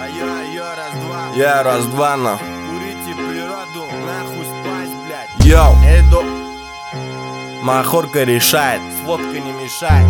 Я раз-два, но Курите природу, нахуй спать, блядь. Йоу, Эдо, махорка решает, водка не мешает.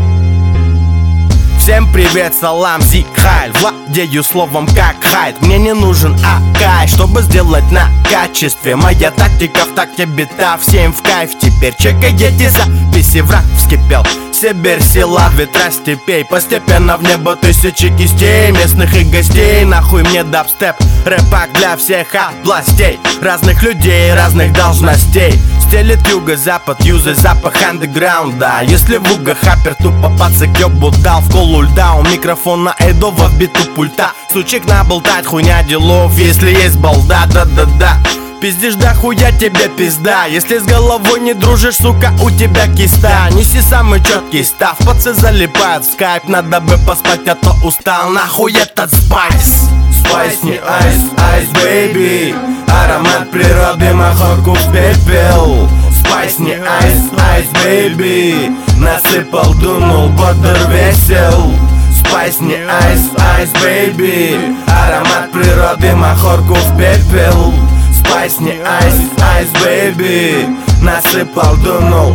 всем привет, салам, зик-хайль. Владею словом как хайт. Мне не нужен акай, чтобы сделать на качестве. Моя тактика в такте бита, всем в кайф. Теперь чекайте записи, враг вскипел. Сибирь, села, ветра степей. Постепенно в небо тысячи кистей, местных и гостей. Нахуй мне дабстеп, рэпак для всех областей. Разных людей, разных должностей. Стелит юго-запад, юзай запах андеграунда. Если в уго хаппер тупо пацак ёбу дал в колу льда. У микрофона Эдо в биту пульта. Сучек наболтать, хуйня делов, если есть балда, да-да-да. Пиздишь, да хуя тебе пизда. Если с головой не дружишь, сука, у тебя киста. Неси самый четкий став, пацы залипают в скайп. Надо бы поспать, а то устал. Нахуй этот спайс? Спайс не айс, айс бэйби. Аромат природы, махорку в пепел. Спайс не айс, айс бэйби. Насыпал, дунул, бодр весел. Спайс не айс, айс бэйби. Аромат природы, махорку в пепел. Спайс не айс, айс бэйби. Насыпал, дунул,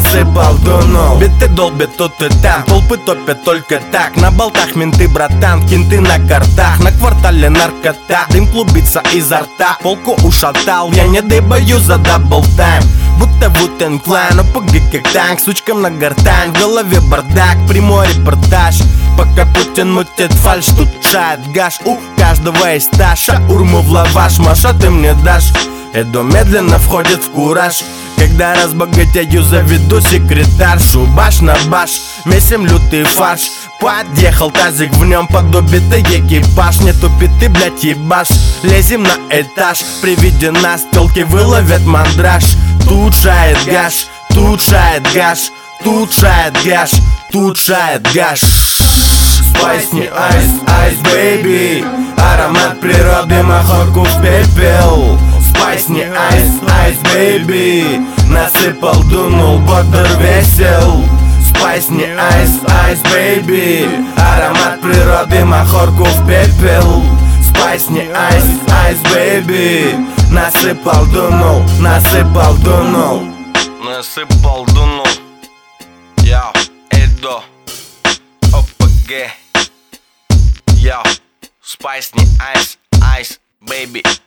биты долбят тут и там, толпы топят только так. На болтах менты, братан, кинты на картах. На квартале наркота, дым клубится изо рта. Полку ушатал, я не дыбаю за дабл тайм. Будто Вутен Клан, ОПГ как танк, сучкам на гортань. В голове бардак, прямой репортаж. Пока Путин мутит фальш, тут шает гаш. У каждого есть таша, урму в лаваш. Маша, ты мне дашь? Эдо медленно входит в кураж. Когда разбогатею, заведу секретаршу. Баш на баш, месим лютый фарш. Подъехал тазик, в нем подобитый экипаж. Нету питы, блять, ебаш. Лезем на этаж, при виде нас тёлки выловят мандраж. Тут шает гаш, тут шает гаш, тут шает гаш, тут шает гаш. Спайс не айс, айс бэйби. Аромат природы, махорку в пепел. Спайс не айс, айс бэйби. Насыпал, дунул, бодр весел. Спайс не айс, айс бэйби. Аромат природы, махорку в пепел. Спайс не айс, айс бэйби. Насыпал, дунул, дунул. Йоу, Эдо, ОПГ. Йоу, спайс не айс, айс, бэйби.